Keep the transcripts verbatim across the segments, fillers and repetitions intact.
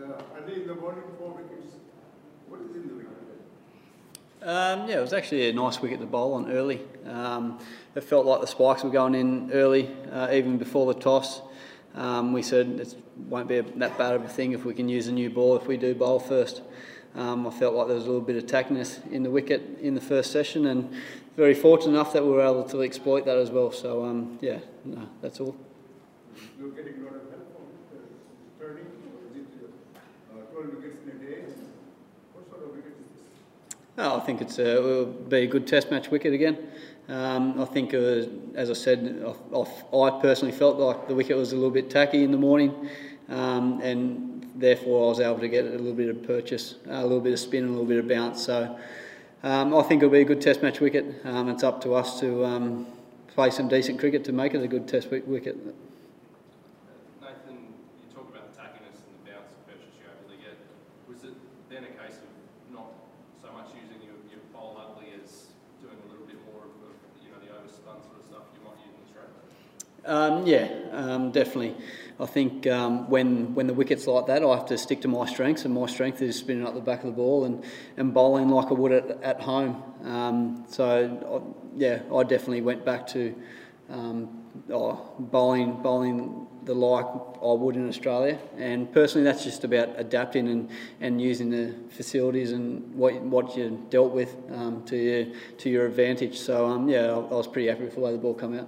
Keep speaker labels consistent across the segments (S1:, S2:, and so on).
S1: uh, early in the morning, four wickets. What is in the wicket?
S2: Um, yeah, it was actually a nice wicket to bowl on early. Um, it felt like the spikes were going in early, uh, even before the toss. Um, we said it won't be a, that bad of a thing if we can use a new ball if we do bowl first. Um, I felt like there was a little bit of tackiness in the wicket in the first session, and very fortunate enough that we were able to exploit that as well. So um, yeah, no, that's all.
S1: You're getting a lot of help from uh, turning. Is it uh, twelve wickets in a day? What sort of wicket is this?
S2: Oh, I think it's a, it will be a good Test match wicket again. Um, I think, it was, as I said, I, I personally felt like the wicket was a little bit tacky in the morning, um, and therefore I was able to get a little bit of purchase, a little bit of spin, and a little bit of bounce. So um, I think it'll be a good Test match wicket. Um, it's up to us to um, play some decent cricket to make it a good Test wicket.
S3: Nathan, you talk about the tackiness and the bounce purchase you able to get. Was it then a case of not so much using your, your bowl ugly as doing a little bit more of, of you know, the overspun sort of stuff you might use in Australia?
S2: Um, yeah, um, definitely. I think um, when when the wicket's like that, I have to stick to my strengths, and my strength is spinning up the back of the ball and, and bowling like I would at, at home. Um, so, I, yeah, I definitely went back to um, oh, bowling bowling the like I would in Australia. And personally, that's just about adapting and, and using the facilities and what what you dealt with um, to your to your advantage. So, um, yeah, I, I was pretty happy with the way the ball came out.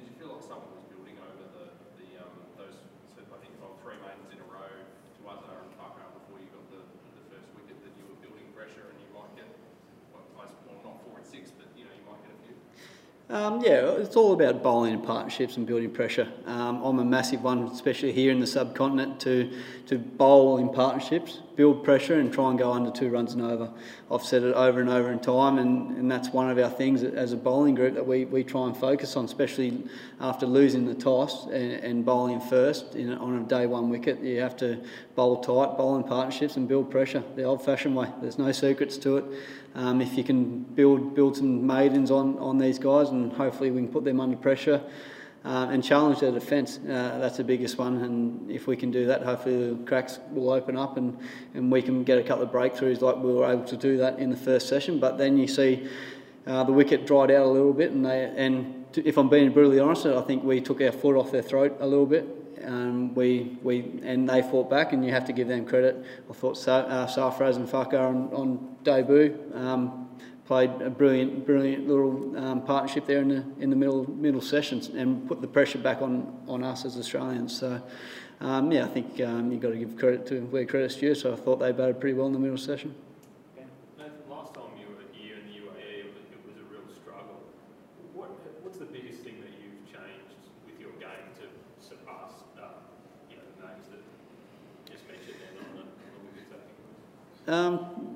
S2: Um, yeah, it's all about bowling in partnerships and building pressure. Um, I'm a massive one, especially here in the subcontinent, to to bowl in partnerships, build pressure and try and go under two runs and over. I've said it over and over in time, and, and that's one of our things as a bowling group that we, we try and focus on, especially after losing the toss and, and bowling first in, on a day one wicket. You have to bowl tight, bowl in partnerships and build pressure the old-fashioned way. There's no secrets to it. Um, if you can build build some maidens on, on these guys, and hopefully we can put them under pressure uh, and challenge their defence, uh, that's the biggest one. And if we can do that, hopefully the cracks will open up and, and we can get a couple of breakthroughs like we were able to do that in the first session. But then you see uh, the wicket dried out a little bit, and they and to, if I'm being brutally honest, I think we took our foot off their throat a little bit. Um, we we and they fought back, and you have to give them credit. I thought Sa- uh, Sarfraz and Farquhar on, on debut um, played a brilliant, brilliant little um, partnership there in the in the middle middle sessions, and put the pressure back on, on us as Australians. So um, yeah, I think um, you've got to give credit to where credit's due. So I thought they batted pretty well in the middle session.
S4: Nathan, last time you were here in the U A E, it was, it was a real struggle. What what's the biggest thing that you've changed with your game to surpass uh, you know, the names that you just mentioned then on the, on the wicket taking?
S2: Um,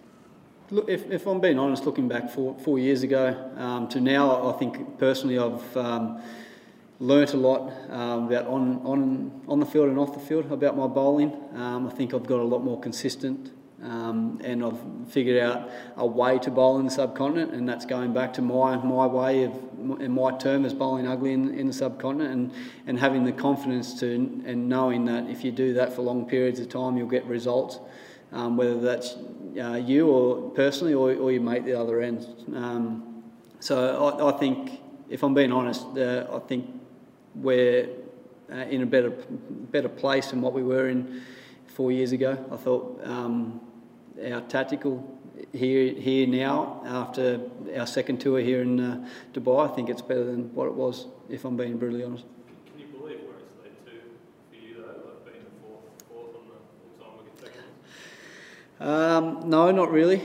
S2: look, if, if I'm being honest, looking back four, four years ago um, to now, I think personally I've um, learnt a lot um, about on, on on the field and off the field about my bowling. Um, I think I've got a lot more consistent. Um, and I've figured out a way to bowl in the subcontinent, and that's going back to my my way of, in my term, as bowling ugly in, in the subcontinent, and, and having the confidence to and knowing that if you do that for long periods of time, you'll get results, um, whether that's uh, you or personally or, or you make the other end. Um, so I, I think, if I'm being honest, uh, I think we're uh, in a better better place than what we were in four years ago. I thought um, our tactical here here now, after our second tour here in uh, Dubai, I think it's better than what it was, if I'm being brutally honest.
S4: Can you believe where it's led to for you, though, like being the fourth, fourth on the all-time wicket taking?
S2: Um, no, not really.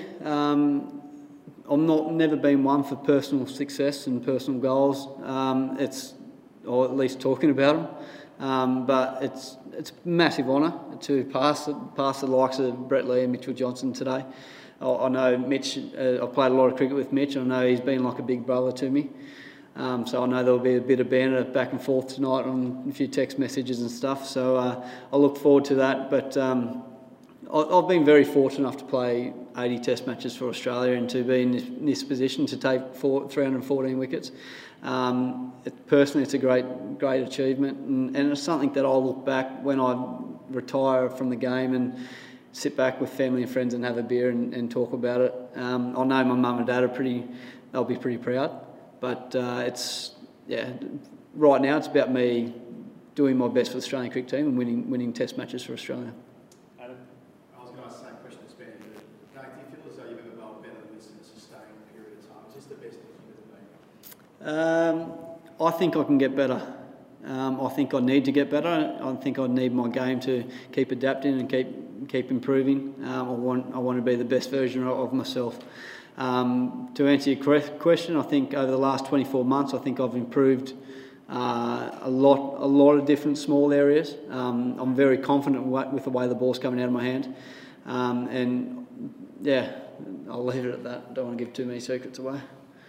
S2: Um, I'm not never been one for personal success and personal goals. Um, it's or at least talking about them. Um, but it's it's a massive honour to pass pass the likes of Brett Lee and Mitchell Johnson today. I, I know Mitch. Uh, I've played a lot of cricket with Mitch. I know he's been like a big brother to me. Um, so I know there'll be a bit of banter back and forth tonight on a few text messages and stuff. So uh, I look forward to that. But um, I, I've been very fortunate enough to play eighty Test matches for Australia and to be in this, in this position to take four, three hundred fourteen wickets. Um, it, personally, it's a great, great achievement, and, and it's something that I'll look back when I retire from the game and sit back with family and friends and have a beer and, and talk about it. Um, I know my mum and dad are pretty, they'll be pretty proud, but uh, it's, yeah, right now it's about me doing my best for the Australian cricket team and winning winning test matches for Australia.
S4: Adam?
S5: I was going to ask the same question as Ben, but Nate, do you feel as though you've ever bowled better than this in a sustained period of time? Is this the best that you've ever been?
S2: Um, I think I can get better. Um, I think I need to get better. I think I need my game to keep adapting and keep keep improving. Um, I want I want to be the best version of, of myself. Um, to answer your question, I think over the last twenty-four months, I think I've improved uh, a lot a lot of different small areas. Um, I'm very confident with the way the ball's coming out of my hand, um, and yeah, I'll leave it at that. I don't want to give too many secrets away.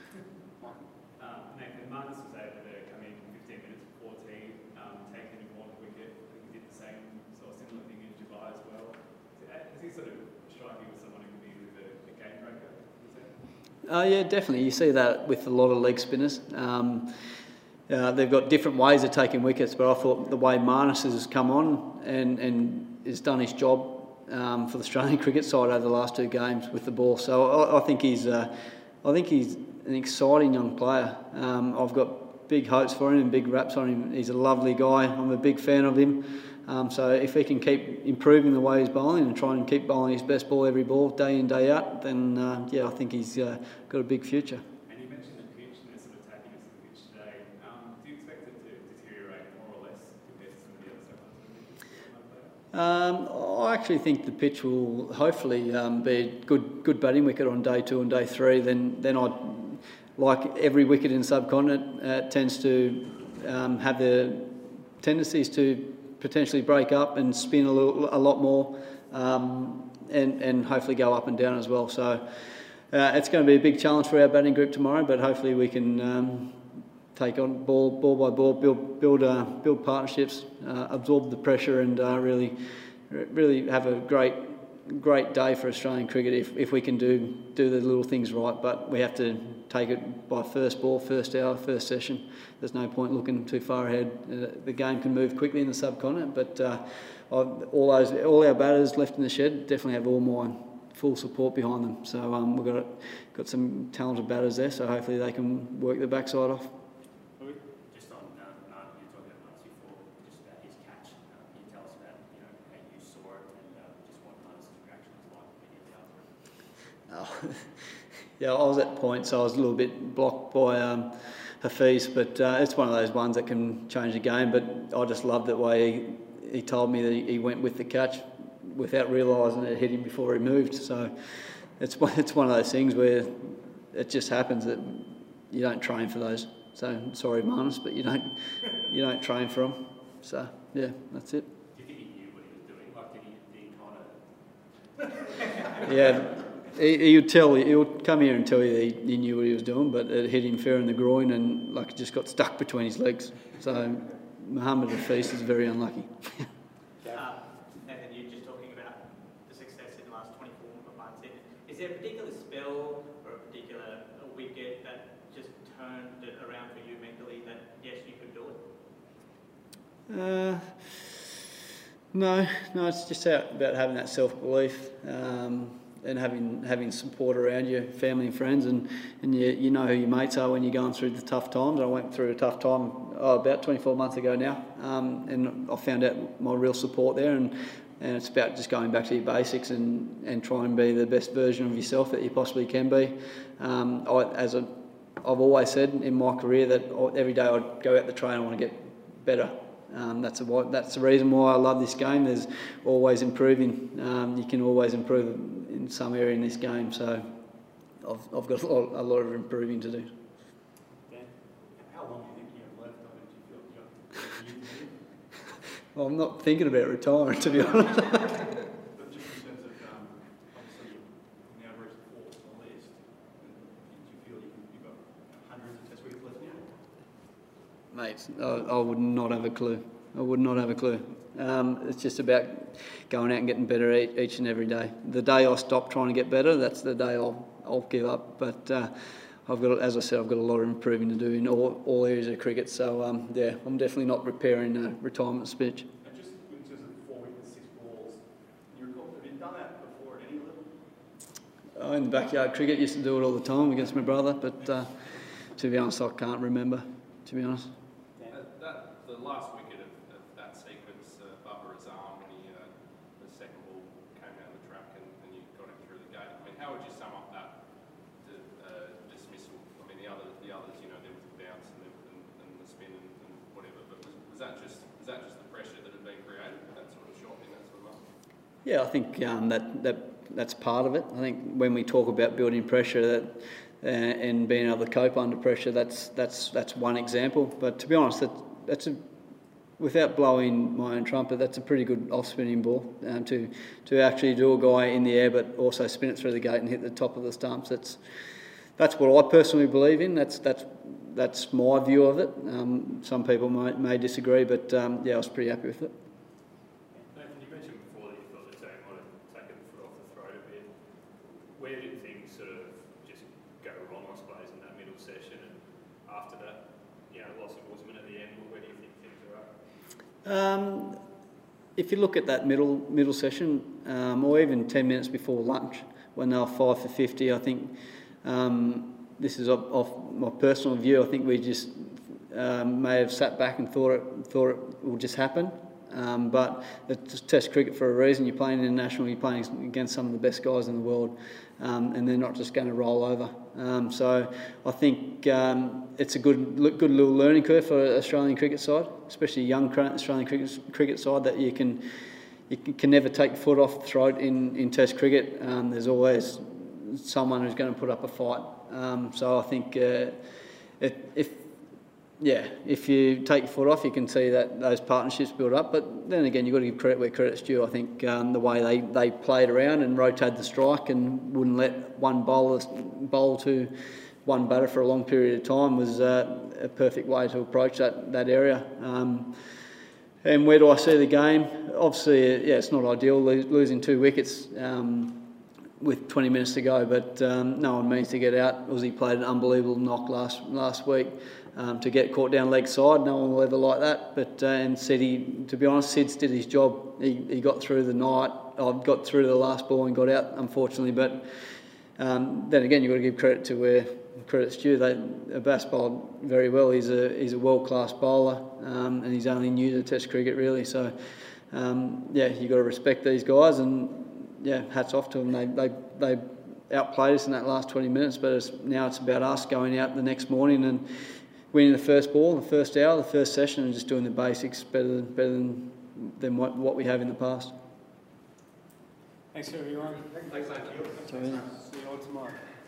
S4: Nathan, Marnus was able to come in fifteen minutes before tea, um, take an important wicket. I think he did the same sort of similar thing in Dubai as well. Has he sort of striking with someone who can be with a, a game breaker?
S2: Uh, yeah, definitely. You see that with a lot of leg spinners. Um, uh, they've got different ways of taking wickets, but I thought the way Marnus has come on and, and has done his job um, for the Australian cricket side over the last two games with the ball. So I, I think he's, uh, I think he's an exciting young player. Um, I've got big hopes for him and big raps on him. He's a lovely guy. I'm a big fan of him. Um, so if he can keep improving the way he's bowling and try and keep bowling his best ball every ball, day in, day out, then uh, yeah, I think he's uh, got a big future.
S4: And you mentioned the pitch and the sort of tackiness of the pitch today. Um, do you expect it to deteriorate more or less compared to some of the other stuff?
S2: Um, I actually think the pitch will hopefully um, be a good good batting wicket on day two and day three. Then then I'd, like every wicket in the subcontinent, uh, tends to um, have the tendencies to potentially break up and spin a, little, a lot more, um, and, and hopefully go up and down as well. So uh, it's going to be a big challenge for our batting group tomorrow, but hopefully we can um, take on ball ball by ball, build build uh, build partnerships, uh, absorb the pressure, and uh, really really have a great great day for Australian cricket if, if we can do do the little things right. But we have to take it by first ball, first hour, first session. There's no point looking too far ahead. Uh, the game can move quickly in the subcontinent, but uh, all those all our batters left in the shed definitely have all my full support behind them. So um, we've got got some talented batters there, so hopefully they can work the backside off.
S6: Just on, um, um, you were talking about Marnus before, just about his catch. Um, can you tell us about, you know, how you saw it and uh, just what Marnus's reaction was like immediately after it?
S2: Oh, yeah, I was at point, so I was a little bit blocked by um, Hafiz, but uh, it's one of those ones that can change the game. But I just loved the way he, he told me that he, he went with the catch without realising it hit him before he moved. So it's it's one of those things where it just happens that you don't train for those. So sorry, Marnus, but you don't you don't train for them. So yeah, that's it.
S6: Do you think he knew what he was doing? Like, did he, did he kind of...
S2: Yeah, he, he would tell you, he would come here and tell you that he, he knew what he was doing, but it hit him fair in the groin and like it just got stuck between his legs. So Mohammed Hafiz is very unlucky.
S7: Uh, Nathan, you're just talking about the success in the last twenty-four months. Is there a particular spell or a particular wicket that just turned it around for you mentally that, yes, you could do it?
S2: Uh, no, no, it's just about having that self-belief um, and having having support around you, family and friends, and, and you, you know who your mates are when you're going through the tough times. I went through a tough time oh, about twenty-four months ago now, um, and I found out my real support there, and, and it's about just going back to your basics and, and try and be the best version of yourself that you possibly can be. Um, I, as a, I've always said in my career that every day I'd go out the train, I want to get better. Um, that's, a, that's the reason why I love this game. There's always improving. Um, you can always improve in some area in this game. So I've, I've got a lot, a lot of improving to do.
S5: Dan, how long do you think you have left? I mean, do you feel you got
S2: Well, I'm not thinking about retiring, to be honest.
S5: But just in terms of, um, obviously, you've now reached fourth on the list. Do you feel you can, you've got hundreds of test wickets left now?
S2: Mate, I, I would not have a clue. I would not have a clue. Um, it's just about going out and getting better each, each and every day. The day I stop trying to get better, that's the day I'll I'll give up. But uh, I've got, as I said, I've got a lot of improving to do in all, all areas of cricket. So um, yeah, I'm definitely not preparing a retirement speech.
S5: And just in terms of four wickets
S2: uh, in the backyard cricket, used to do it all the time against my brother, but uh, to be honest, I can't remember, to be honest.
S3: That, that, the last wicket of, of that sequence, uh, Bubba Azam, when he, uh, the second ball came down the track and, and you got him through the gate. I mean, how would you sum up that the, uh, dismissal? I mean, the other, the others, you know, there was the bounce and the, and, and the spin and, and whatever, but was, was that just was that just the pressure that had been created with that sort of shot in that sort of moment?
S2: Yeah, I think um, that that that's part of it. I think when we talk about building pressure, that uh, and being able to cope under pressure, that's that's that's one example. But to be honest, that that's a without blowing my own trumpet, that's a pretty good off-spinning ball um, to to actually do a guy in the air, but also spin it through the gate and hit the top of the stumps. That's that's what I personally believe in. That's that's that's my view of it. Um, some people may, may disagree, but um, yeah, I was pretty happy with it.
S4: Nathan, you mentioned before that you thought the team might have taken the foot off the throat a bit. Where did things sort of just go wrong, I suppose, in that middle session, and after that, you know, loss of Guzman at the end? Where do you think things are at?
S2: Um, if you look at that middle middle session, um, or even ten minutes before lunch, when they were five for fifty, I think um, this is off, off my personal view. I think we just um, may have sat back and thought it thought it would just happen. Um, but it's Test cricket for a reason. You're playing international. You're playing against some of the best guys in the world, um, and they're not just going to roll over. Um, so I think um, it's a good, good little learning curve for the Australian cricket side, especially young Australian cricket, cricket side, that you can you can never take your foot off the throat in, in Test cricket. Um, there's always someone who's going to put up a fight. Um, so I think uh, it, if yeah, if you take your foot off, you can see that those partnerships build up. But then again, you've got to give credit where credit's due. I think um, the way they, they played around and rotated the strike and wouldn't let one bowler bowl to one batter for a long period of time was uh, a perfect way to approach that, that area. Um, and where do I see the game? Obviously, yeah, it's not ideal lo- losing two wickets um, with twenty minutes to go, but um, no one means to get out. Uzi played an unbelievable knock last last week. Um, to get caught down leg side, no one will ever like that. But uh, and Sid, to be honest, Sids did his job. He, he got through the night. I got through to the last ball and got out, unfortunately. But um, then again, you've got to give credit to where credit's due. They Abbas bowled very well. He's a he's a world class bowler, um, and he's only new to Test cricket really. So um, yeah, you've got to respect these guys, and yeah, hats off to them. They they they outplayed us in that last twenty minutes, but it's, now it's about us going out the next morning and winning the first ball, the first hour, the first session, and just doing the basics better than better than, than what, what we have in the past.
S8: Thanks everyone.
S3: Thanks, Nathan.
S2: So, yeah.
S8: See you all tomorrow.